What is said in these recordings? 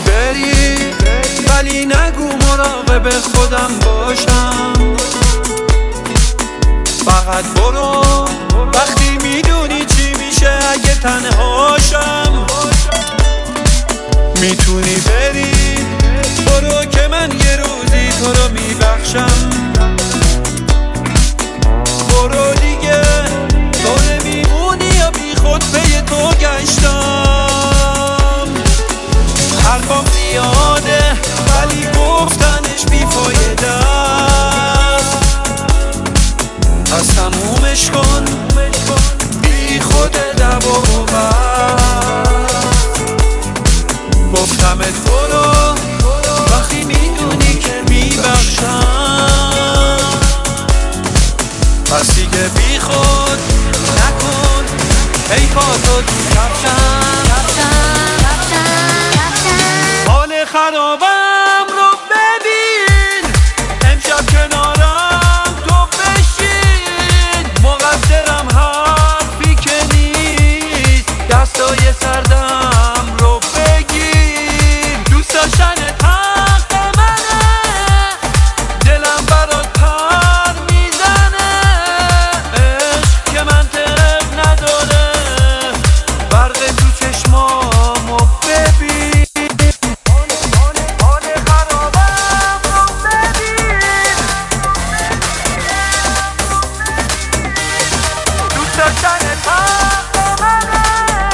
بری ولی نگو مراقب خودم باشم. فقط برو وقتی میدونی چی میشه اگه تنهاشم. میتونی بری برو که من یه روزی تو رو میبخشم. برو دیگه تو نمیمونی یا بی خود پی تو گشتم. حرفم زیاده ولی گفتنش بیفایده است. پس تمومش کن بی خود دوا و بس. گفتمت برو وقتی میدونی که میبخشم. پس دیگه بی خود نکن ای پاتو تو کفشم. حال خرابم رو ببین امشب کنارم تو بشین. مقصرم حرفی که نیست دستای سردم رو بگیر. دوست داشتن حق منه دلم برات پر میزنه. عشق که منطق نداره برق تو چشمامو ببین. حال خرابم رو ببین دوست داشتن حق منه.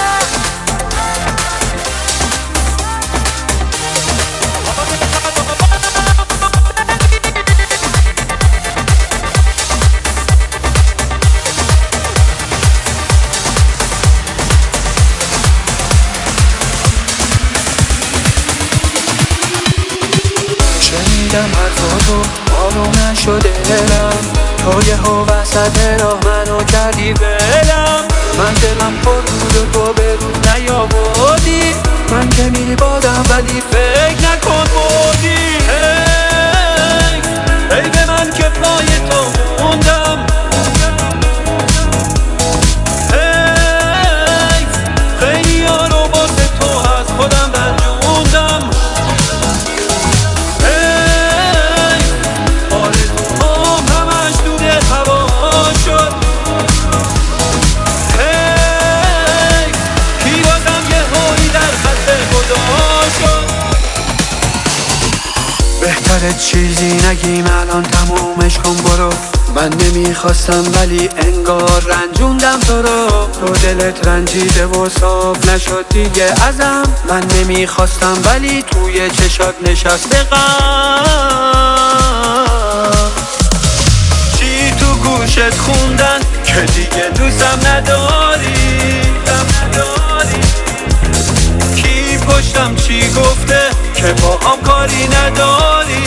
شنیدم حرفاتو آروم نشده دلم. تو یهو وسط راه منو کردی ولم. من دلم پر بود و تو به رو نیاوردی. من که میری بادم ولی فکر نکن بودی. ای به من که پای تو موندم. خیلی ها رو واسه تو از خودم رنجوندم. آرزوهام همش دود هوا شد. کی بازم یه هایی در خط خدا شد. بهتره چیزی نگیم الان تمومش کن برو. من نمیخواستم ولی انگار رنجوندم تو رو. تو دلت رنجیده و صاف نشد دیگه ازم. من نمیخواستم ولی توی چشات نشسته غم. چی تو گوشت خوندن که دیگه دوستم نداری. کی پشتم چی گفته که با هم کاری نداری.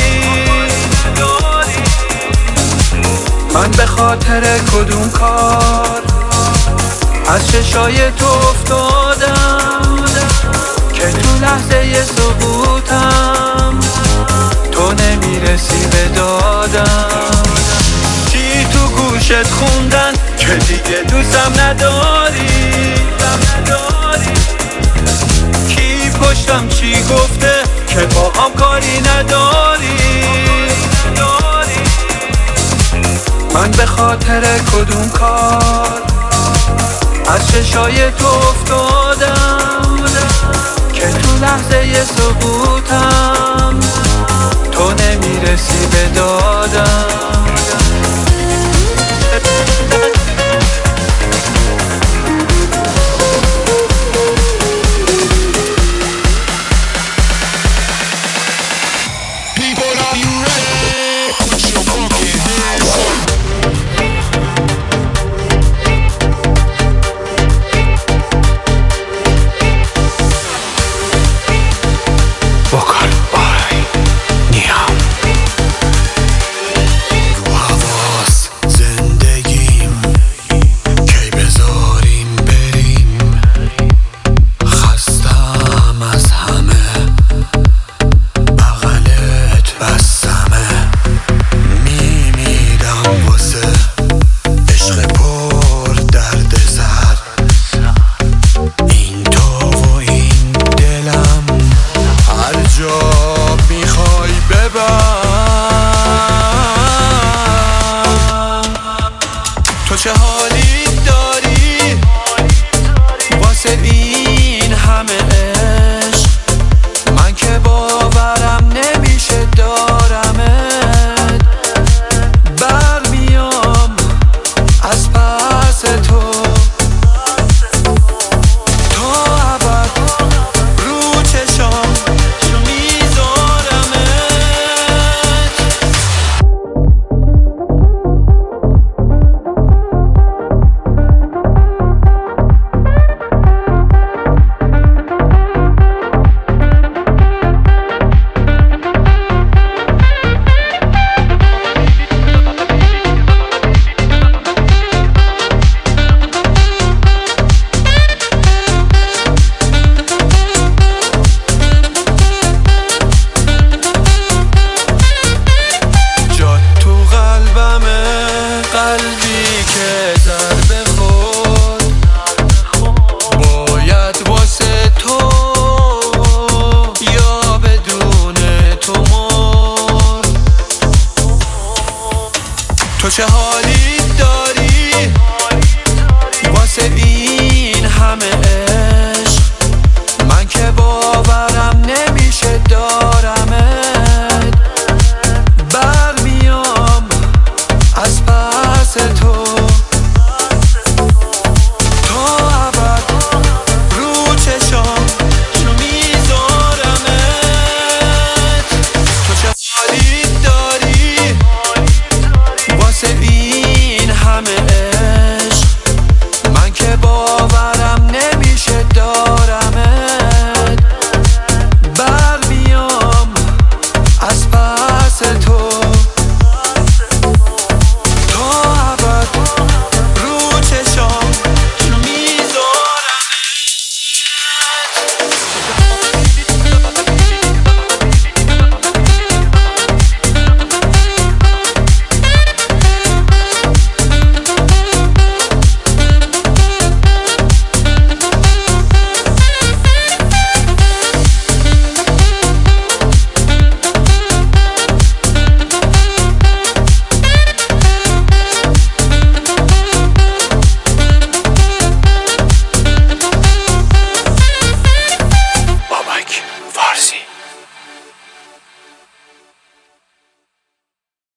من به خاطر کدوم کار از چشای تو افتادم که تو لحظه سقوطم تو نمیرسی به دادم. چی تو گوشت خوندن که دیگه دوستم نداری. کی پشتم چی گفته که با هم کاری نداری. من به خاطر کدوم کار از چشای تو افتادم که تو لحظه سقوطم تو نمیرسی به دادم. چه حالی